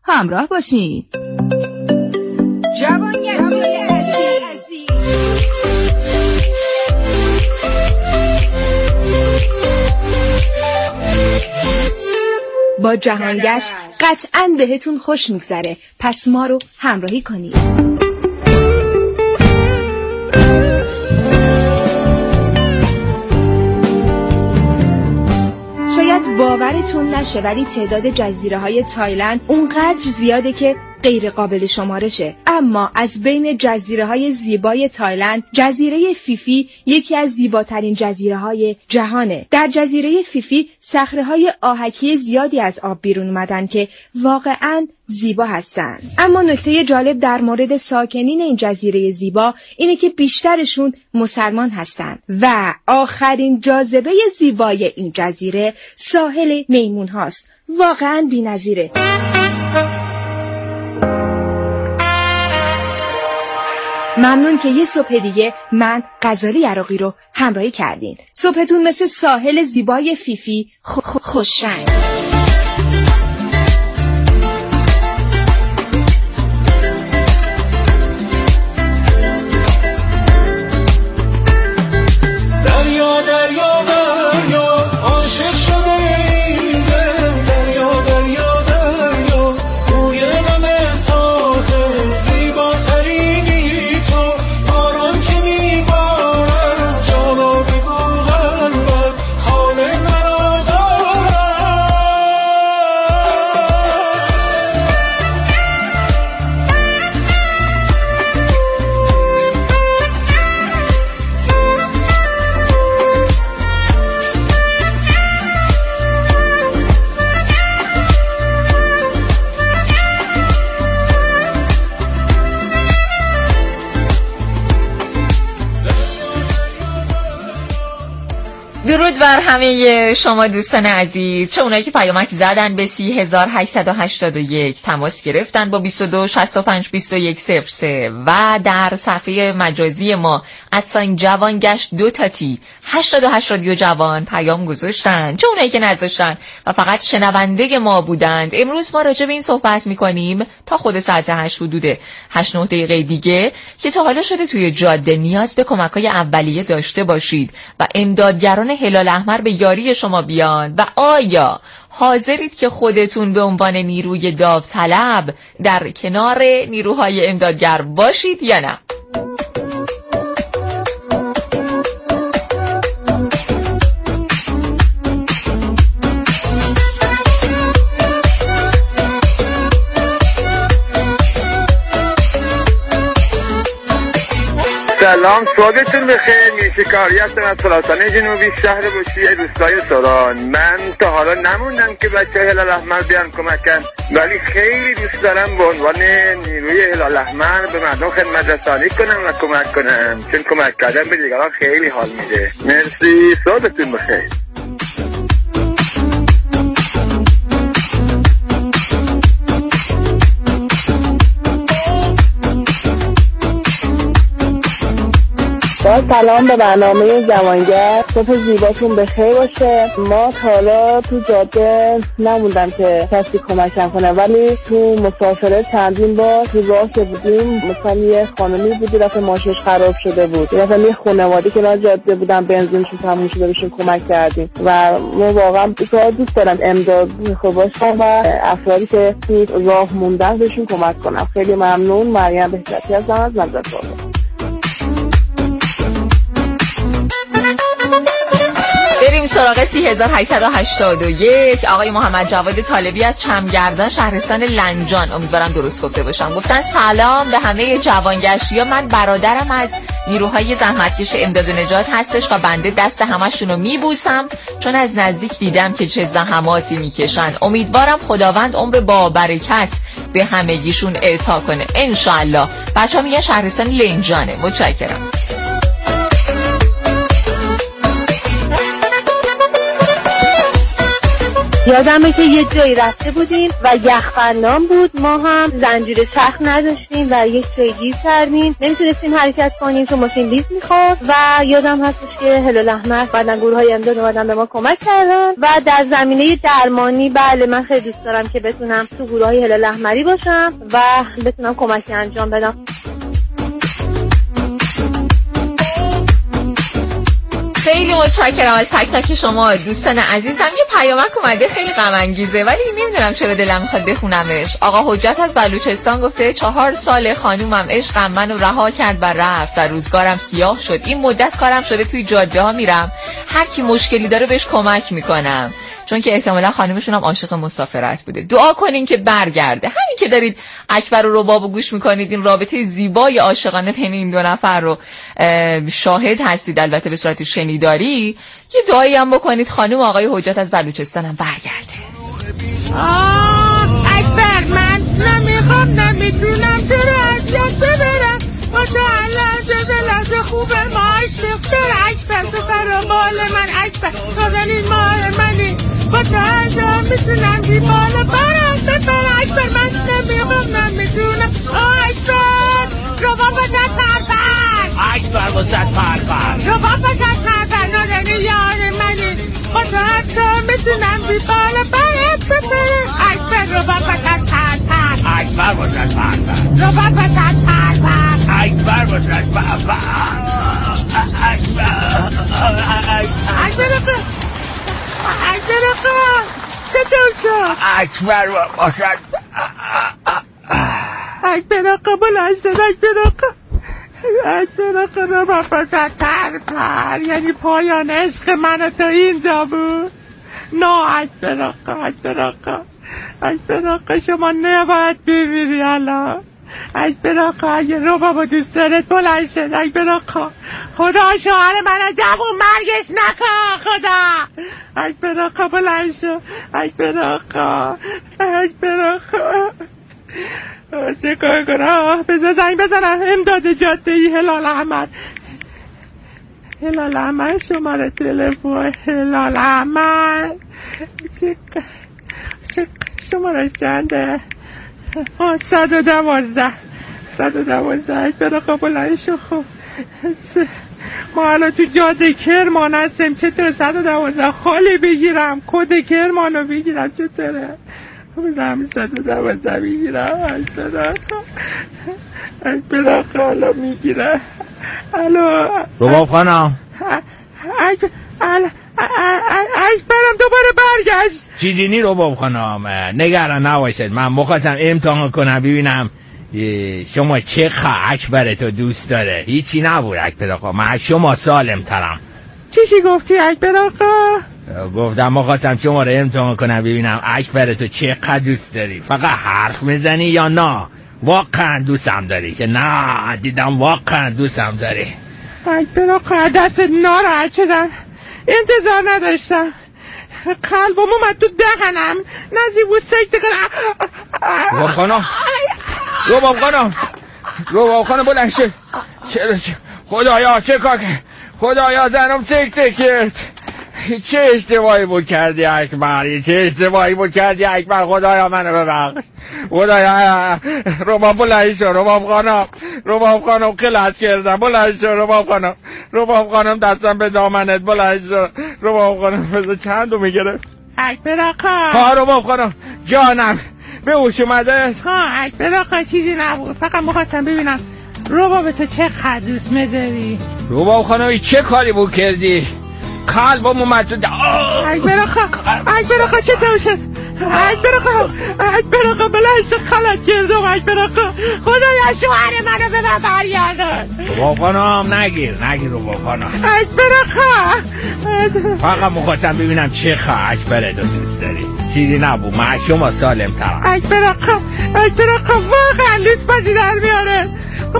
همراه باشین. با جهانگشت قطعاً بهتون خوش میگذره، پس ما رو همراهی کنید. شاید باورتون نشه ولی تعداد جزیره‌های تایلند اونقدر زیاده که غیر قابل شمارشه. اما از بین جزیره‌های زیبای تایلند، جزیره فیفی یکی از زیباترین جزیره‌های جهانه. در جزیره فیفی صخره‌های آهکی زیادی از آب بیرون اومدن که واقعاً زیبا هستن. اما نکته جالب در مورد ساکنین این جزیره زیبا اینه که بیشترشون مسلمان هستن و آخرین جاذبه زیبای این جزیره ساحل میمون هاست. واقعاً بی‌نظیره. ممنون که یه صبح دیگه من غزالی عراقی رو همراهی کردین. صبحتون مثل ساحل زیبای فیفی خوشرنگ. درود بر همه شما دوستان عزیز، چه اونایی که پیامک زدن به 3881 تماس گرفتن با 22652103 و در صفحه مجازی ما @جوانگشت 2 88 رادیو جوان پیام گذاشتن، چه اونایی که نذاشتن و فقط شنونده ما بودند. امروز ما راجع به این صحبت میکنیم تا خود ساعت 8 حدود 8-9 دقیقه دیگه که تا حالا شده توی جاده نیاز به کمک‌های اولیه داشته باشید و امدادگران هلال احمر به یاری شما بیان و آیا حاضرید که خودتون به عنوان نیروی داوطلب در کنار نیروهای امدادگر باشید یا نه؟ سلام، صبحتون بخیر. میشکاری هستم از خراسان جنوبی، شهر بوشی، روستای سوران. من تا حالا نموندم که بچه هلال احمر بیان کمکن، ولی خیلی دوست دارم به عنوان نیروی هلال احمر به مردم خدمت رسانی کنم و کمک کنم، چون کمک کردن به دیگران خیلی حال میده. مرسی، صبحتون بخیر. سلام به برنامه جوانگشت، صبح زیباتون بخیر باشه. ما حالا تو جاده نموندم که کسی کمکم کنه، ولی تو مسافرت چندین بار تو راه که بودیم، مثلا یه خانمی بودی رفت ماشینش خراب شده بود، مثلا یه خانواده که نه جاده بودن بنزینشون تموم شده بهشون کمک کردیم و ما واقعا دوست دارم امداد باشم و افرادی که تو راه موندن بهشون کمک کنم. خیلی ممنون. مریم بهزتی هستم از مزدوران. بریم سراغ 3881. آقای محمد جواد طالبی از چمگردان شهرستان لنجان، امیدوارم درست گفته باشم، گفتن سلام به همه جوانگشتی‌ها. من برادرم از نیروهای زحمتکش امداد و نجات هستش و بنده دست همشون رو میبوسم چون از نزدیک دیدم که چه زحماتی میکشن. امیدوارم خداوند عمر با برکت به همگیشون اعطا کنه انشالله. بچه‌ها میگن شهرستان لنجانه. متشکرم. یادمه که یه جایی رفته بودیم و یخبندان بود، ما هم زنجیر چرخ نداشتیم و یک جایی گیر کردیم، نمیتونستیم حرکت کنیم چون ماشین لیز میخورد و یادم هستش که هلال احمر بعدن گروه‌های امداد اومدن به ما کمک کردن و در زمینه درمانی بله من خیلی دوست دارم که بتونم تو گروه‌های هلال احمری باشم و بتونم کمکی انجام بدم. خیلی متشکرم از تک تک شما دوستان عزیزم. یه پیامک اومده خیلی غم انگیزه ولی نمیدونم چرا دلم میخواد بخونمش. آقا حجت از بلوچستان گفته 4 سال خانومم عشقم منو رها کرد و رفت و روزگارم سیاه شد. این مدت کارم شده توی جاده ها میرم، هر کی مشکلی داره بهش کمک میکنم، چون که احتمالا خانومشون هم عاشق مسافرت بوده. دعا کنین که برگرده. همین که دارید اکبر و رباب گوش میکنید، این رابطه زیبای عاشقانه بین این دو نفر رو شاهد هستید، البته به صورت شنیداری. یه دعایی هم بکنید خانم آقای حجت از بلوچستان هم برگرده. اکبر من نمیخوام نمیتونم تو رو از یاد ببرم، با تو لحظه خوبه ما عشق داره. اکبر تو فرامال من، اکبر تو دنین مال منی، با تو هر میتونم بی بالا برم ببر. اکبر من نمیخوام نمیتونم. اکبر رو بابا جد پرپر، اکبر با جد پرپر، رو بابا جد پرپر نادنی یار منی، با تو هر میتونم بی بالا برم ببر. اکبر رو بابا جد پرپر، اکبر با جد پرپر، رو بابا جد پرپر، اکبر با جد پرپر، اکبر باشد. اکبر آقا بلند شد. اکبر آقا رو باشد پر یعنی پایان عشق من تا اینجا بود. نه اکبر آقا شما نباید بمیری الان. اکبر آقا اگه رو بابا دوست دارد بلند شد. اکبر آقا خدا شوهر من جوون مرگش نکن خدا. اکبر آقا بلند شد. اکبر آقا چه کار کنم؟ بذار زنگ بزنم امداد جاده ای هلال احمد شماره تلفن هلال احمد شماره چنده؟ 112 اکبر آقا بلند شو. خب ما الان تو جاده کرمان هستیم، چطور 112 خالی بگیرم؟ کد کرمانو بگیرم چطوره؟ بزنم 112 بگیرم. اکبر آقا الان میگیره. الو رباب خانم اکبرم دوباره برگشت. چی دینی رباب خانم؟ نگران نباشید، من مخواستم امتحان کنم ببینم شما چه اکبر تو دوست داره. هیچی نبود اکبر آقا، من شما سالم ترم. چی گفتی اکبر آقا؟ گفتم مخواستم شما رو امتحان کنم ببینم اکبر تو چقدر دوست داری. فقط حرف میزنی یا نه واقعا دوستم داری؟ که نه دیدم واقعا دوستم داری. اکبر آقا دست ناراحت شدم، انتظار نداشتم، قلبم اومد تو دهنم نزدیک بود سکته کنم. رباب خانم بلند شد. خدایا چه کار کرد؟ خدایا زنم سکته کرد. چه اشتباهی بود کردی اکبر؟ خدایا منو ببخش. خدایا رباب بلند شد. رباب خانم خلعت کردم. بلند شد رباب خانم دستم به دامنت. بلند شد رباب خانم. بذار چند رو میگرفت اکبر آقا. ها رباب خانم جانم به هوش اومده؟ ها اکبر آقا چیزی نبود، فقط می‌خواستم ببینم رباب تو چقدر دوست می‌داری. رباب خانم چه کاری بود کردی؟ قلبم اومد تو اکبر آقا چطور شد؟ اکبر آقا بلند شد خلط کردم. اکبر آقا خدایا شوهر منو به من برگردون. رباب خانم نگیر رباب خانم. اکبر آقا فقط می‌خواستم ببینم چه اکبر تو دوست داری. چیزی نبود، من شما سالم ترم. اکبر آقا واقعا لیست بازی در میاره.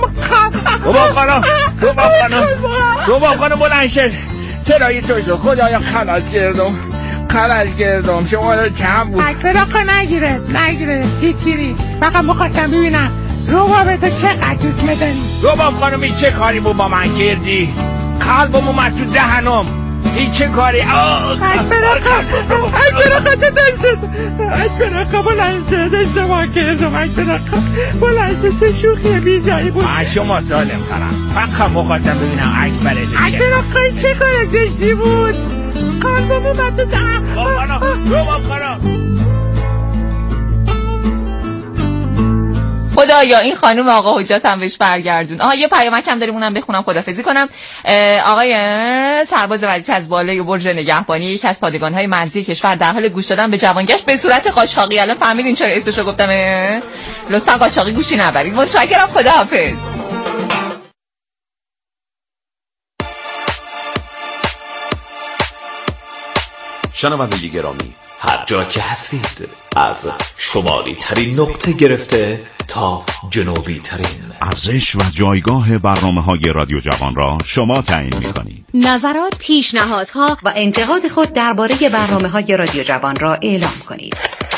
رباب خانم بلند شد. چرا یه توی شد؟ خدایا خلاص کردم. شما رو چند بود؟ اکبر آقا نگیره هیچی. فقط می‌خواستم ببینم رباب تو چقدر دوست می‌داری. رباب خانمی چه کاری بود با من کردی؟ قلبم اومد تو دهنم. این چه کاری؟ اکبرقا چه دل شد؟ اکبرقا بلند شد اشتباه کردم. اکبرقا بلند شد. چه شوخی بیجایی بود. شما سالم ترم. فقط مخواستم ببینم اکبره چه. اکبرقا این چه کار زشتی بود؟ قلبم اومد تو خدایا این خانم آقا حجت هم بهش برگردون. یه پیامک هم داریم اونم بخونم خدافظی کنم. آقای سرباز وظیفه از بالای برج نگهبانی یکی از پادگان‌های مرزی کشور در حال گوش دادن به جوانگشت به صورت قاچاقی. الان فهمیدین چرا اسمشو گفتم؟ لطفا قاچاقی گوشی نبرید. متشکرم. خداحافظ. شنونده گرامی، هر جا که هستید از شمالی ترین نقطه گرفته تا جنوبی ترین ارزش و جایگاه برنامه‌های رادیو جوان را شما تعیین می‌کنید. نظرات، پیشنهادها و انتقاد خود درباره برنامه‌های رادیو جوان را اعلام کنید.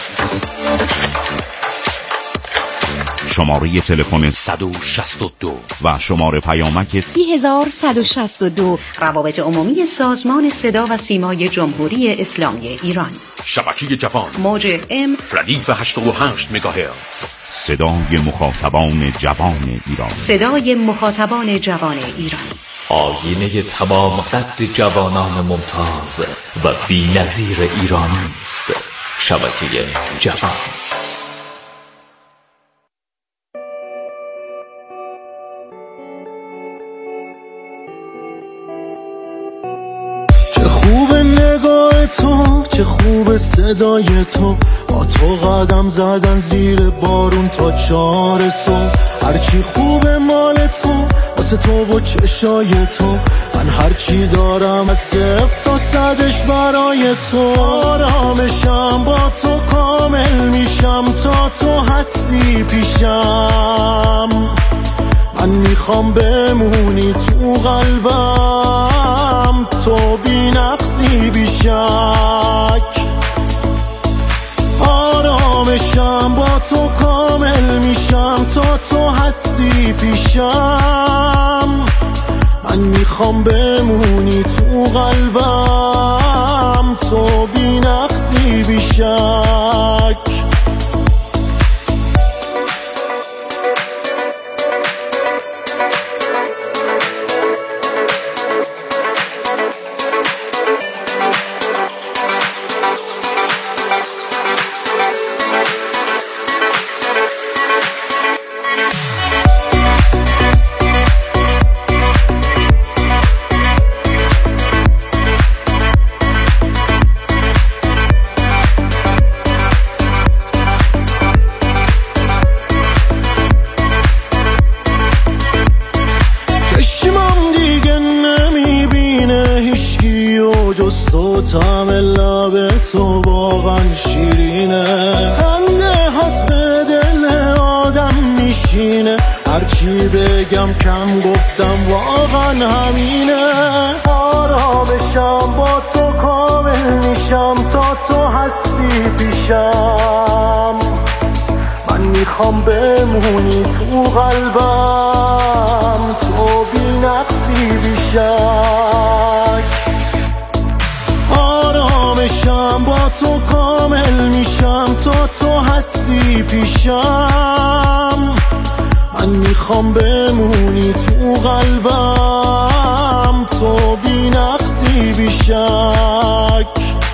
شماره تلفن 162 و شماره پیامک 3162. روابط عمومی سازمان صدا و سیمای جمهوری اسلامی ایران. شبکه جوان موج ام ردیف 88 مگاهرتز. صدای مخاطبان جوان ایران. صدای مخاطبان جوان ایران. آینه تمام قد جوانان ممتاز و بی‌نظیر ایرانی است. شبکه جوان. تو چه خوب صدای تو، با تو قدم زدن زیر بارون تا 4 صبح. هرچی خوب مال تو، واسه تو و چشای تو، من هرچی دارم از 0 تا 100ش برای تو. آرامشم با تو کامل میشم تا تو هستی پیشم. من میخوام بمونی تو قلبم، تو بی نقصی بی شک. آرامشم با تو کامل میشم تا تو هستی پیشم. من میخوام بمونی تو قلبم، تو بی نقصی بی شک. طعم لب تو واقعا شیرینه، خنده هات به دل آدم میشینه. هرچی بگم کم گفتم واقعا همینه. آرامشم با تو کامل میشم تا تو هستی پیشم. من میخوام بمونی تو قلبم، تو بی نقصی بی شک. آرامشم با تو کامل میشم تا تو هستی پیشم. من میخوام بمونی تو قلبم، تو بی نقصی بی شک.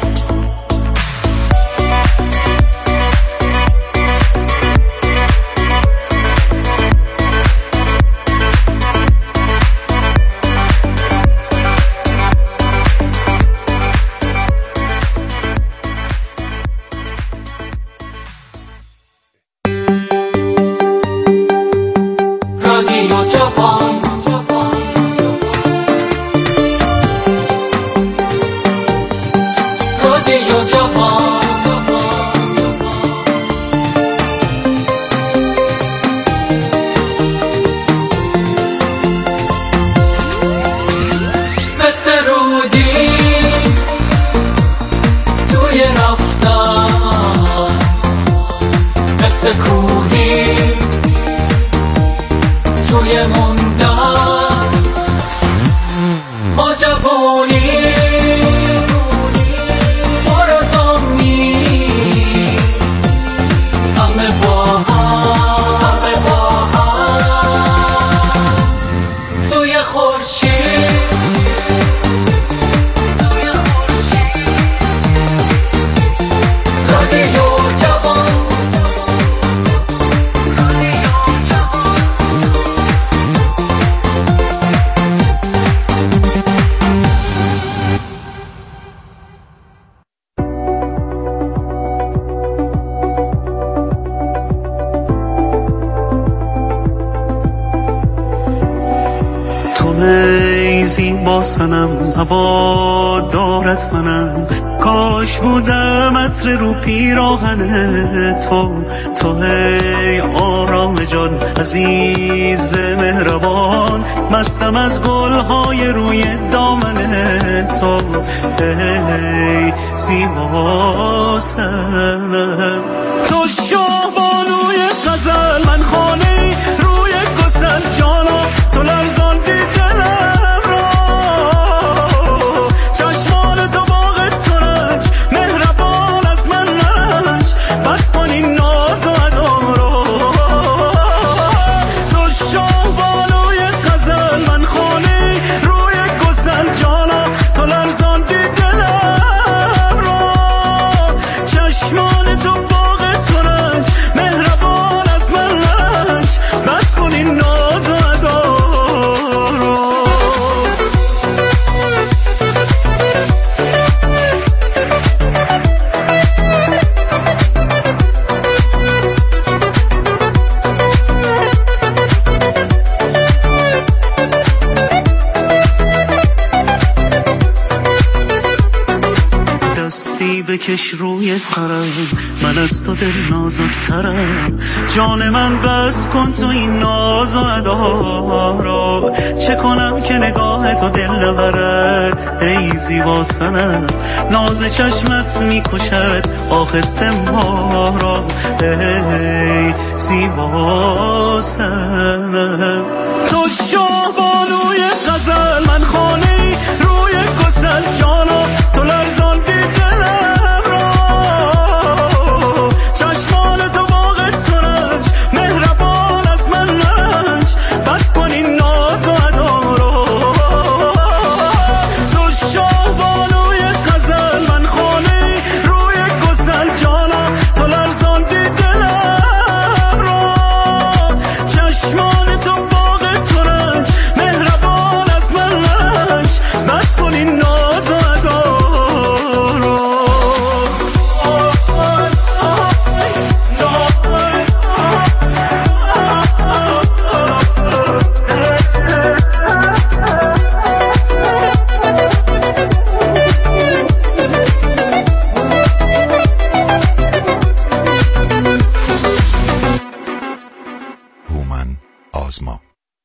کوهی توی موندن ما جوانی ای زیبا صنم هوادارت منم، کاش بودم عطر رو پیراهن تو ای آرام جان عزیز مهربان، مستم از گلهای روی دامن تو ای زیبا صنم. تو شاه بانوی غزل، من خانه روی گسل جانا، تو لرزان دلم را، چشمان تو باغ ترنج مهربان از من نرنج، بس کن این ناز و ادا را. تو شاه بانوی غزل، من خانه روی گسل جانا، تو لرزان دلم را، چشمان تو باغ ترنج مهربان از من نرنج، بس کن این ناز و ادا را. دستی بکش روی سرم، من از تو دل نازکترم، جان من بس کن تو این ناز و ادا را. چه کنم که نگاه تو دل نبرد ای زیبا صنم، ناز چشمت میکشد آخسته ما را ای زیبا صنم. تو شاه بانوی غزل، من خانه روی گسل جانا، تو لرزان دلم را، چشمان تو باغ ترنج مهربان از من نرنج، بس کن این ناز و ادا را. تو شاه بانوی غزل، من خانه روی گسل جانا، تو لرزان دلم را، چشمان تو باغ ترنج مهربان از من نرنج، بس کن این ناز و ادا را. هومن آزما.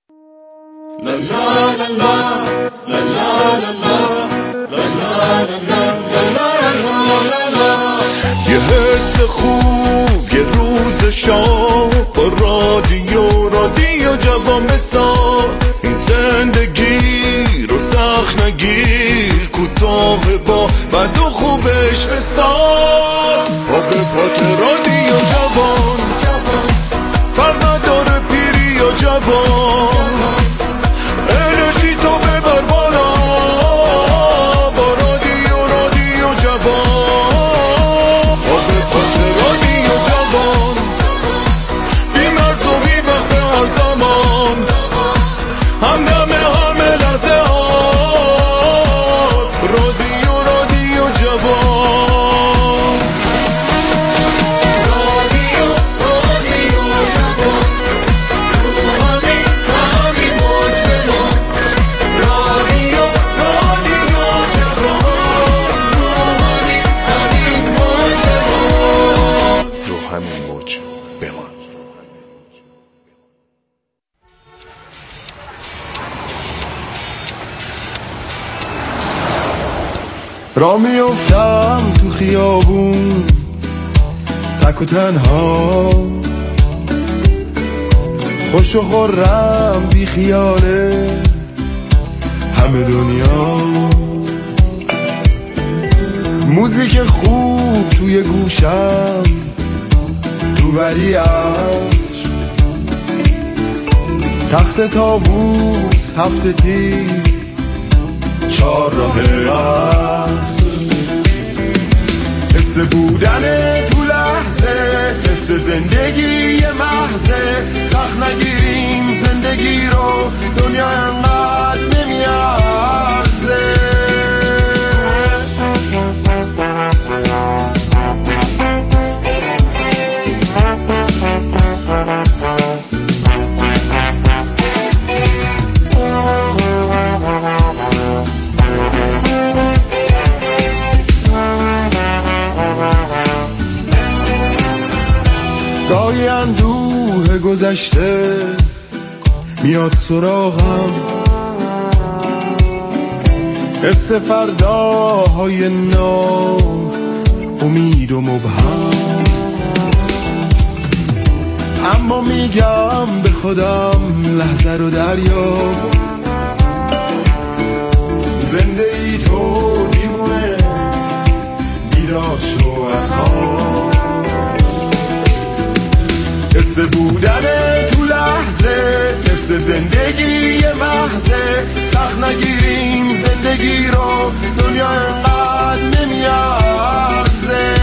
یه حس خوب، یه روز شام با رادیو جوان بساز، این زندگی رو سخت نگیر، کوتاه با بد و خوبش بساز. با به پات رادیو جوان، فرق نداره پیری یا جوان، انرژی تو ببر بالا با رادیو جوان. با به پات رادیو جوان، بی مرز و بی وقت هر زمان، همدم همه لحظه هات، رادیو جوان. را میافتم تو خیابون تک و تنها، خوش و خورم بی خیاله همه دنیا، موزیک خوب توی گوشم تو ولی عصر، تخت طاووس هفته تیر چهار راه عصر، حس بودن تو لحظه، حس زندگی محضه، سخت نگیریم زندگی رو، دنیا انقدر نمیارزه. روح گذشته میاد سراغم، حس فرداهای نو امید و مبهم، اما میگم به خودم لحظه رو دریاب، زنده ای تو دیوونه بیدار شو از خواب، حس بودن تو لحظه، حس زندگی محضه، سخت نگیریم زندگی رو، دنیا انقدر نمیارزه.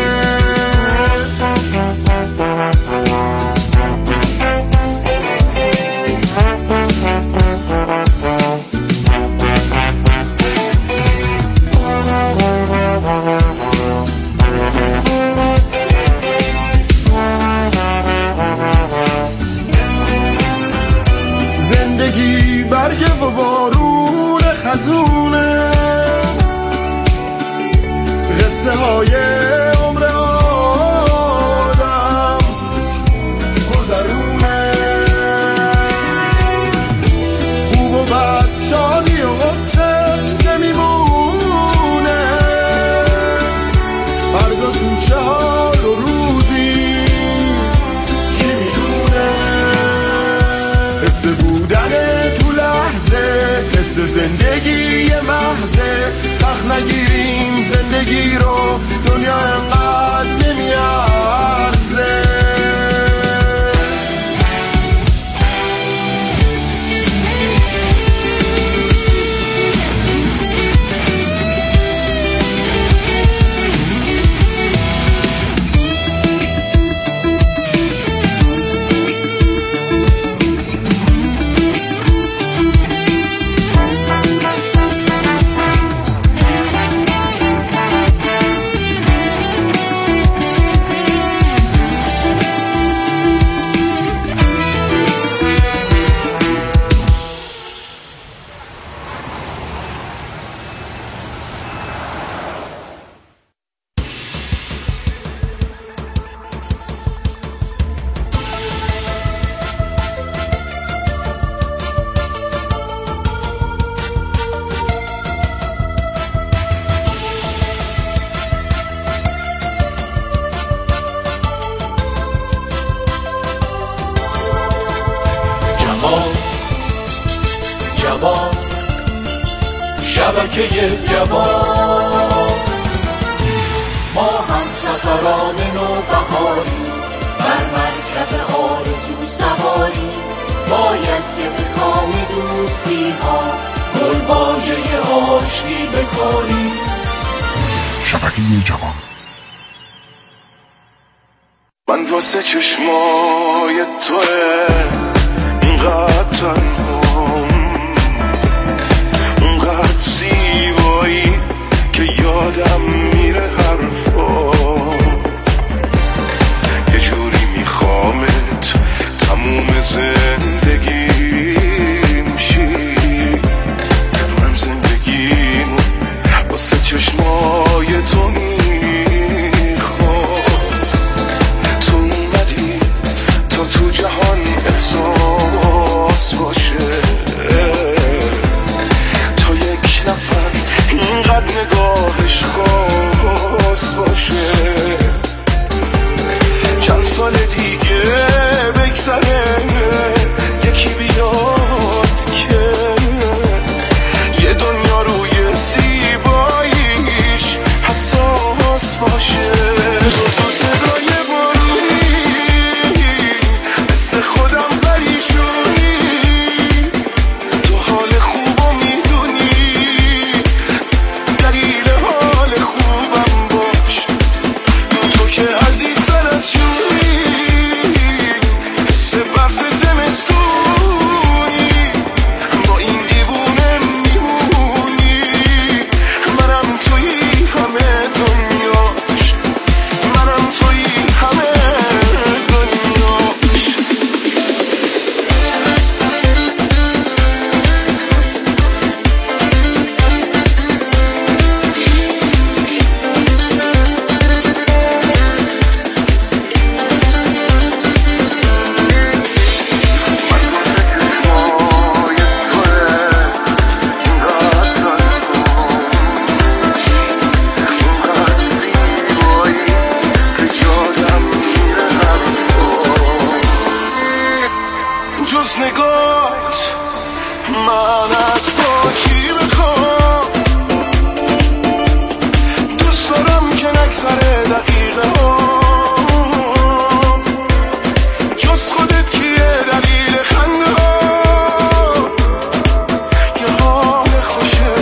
زندگی برگ و بارون خزونه، قصه های عمر آدم گذرونه، خوب و بد شادی و غصه نمیمونه، فردا تو چه حال و روزی کی میدونه، حس بودن تو لحظه، حس زندگی محضه، سخت نگیریم زندگی رو، دنیا انقدر نمیارزه. شبکه جوان، ما هم سفران نوبهاری، بر مرکب آرزو سواری، باید که به کام دوستی ها گل واژه آشتی بکاری. شبکه جوان. من واسه چشمای توه اینقدر تنهام، اونقدر زیبایی که یادم میره حرفا، یه جوری میخوامت تموم زندگیم شی، من زندگیمو واسه چشمای تو میخوام، تو اومدی تا تو جز نگاهت من از تو چی بخوام دوست دارم که نگذره دقیقه ها جز خودت کیه دلیل خنده ها یه حال خوشه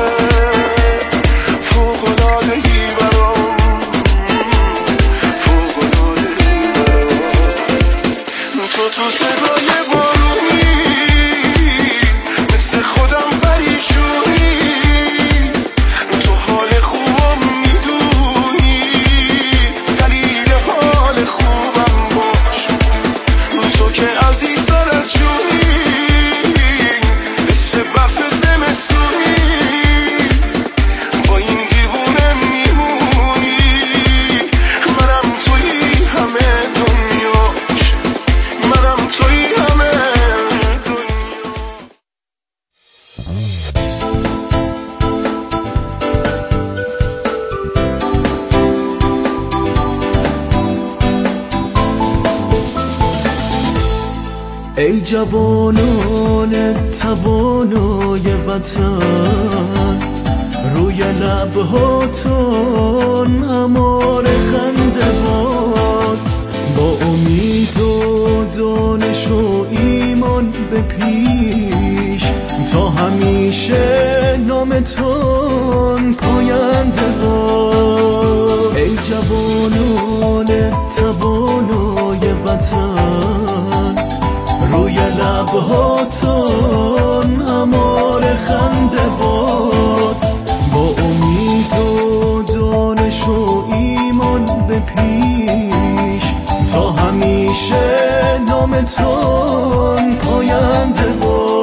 فوق‌العاده‌ای برام فوق‌العاده‌ای برام تو صدای بارونی مثل خودم پریشونی تو حال خوبم میدونی دلیل حال خوبم باش تو که عزیز سرت جونی مثل برف زمستونی با این دیوونه میمونی منم توی همه دنیاش منم توی همه ای جوانان توانای وطن روی لبهاتون همار خنده باد با امید و دانش و ایمان به پیش تا همیشه نامتون پاینده باد ای جوانان توانای وطن روی لبهاتون همار خنده باد با امید و دانش و ایمان به پیش تا همیشه نامتون پاینده باد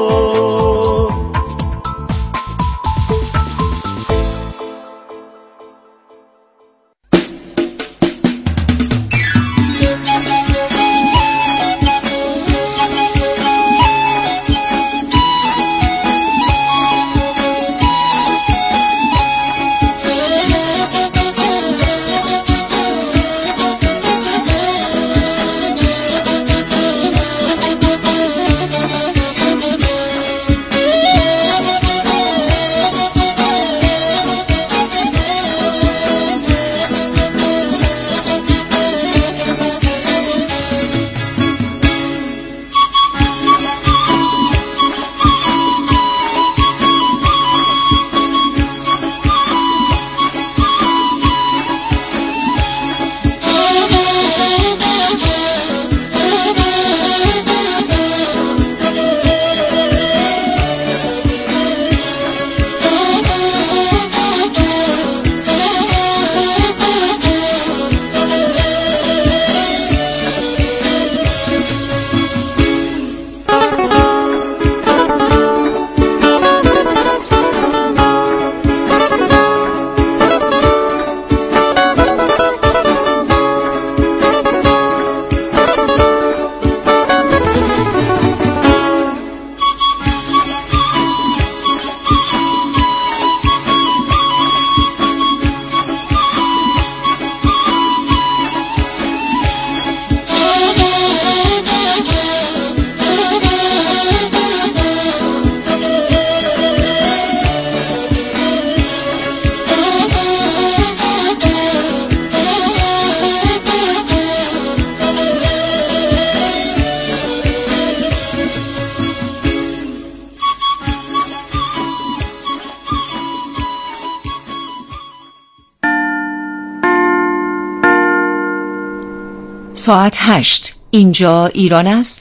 ساعت 8. اینجا ایران است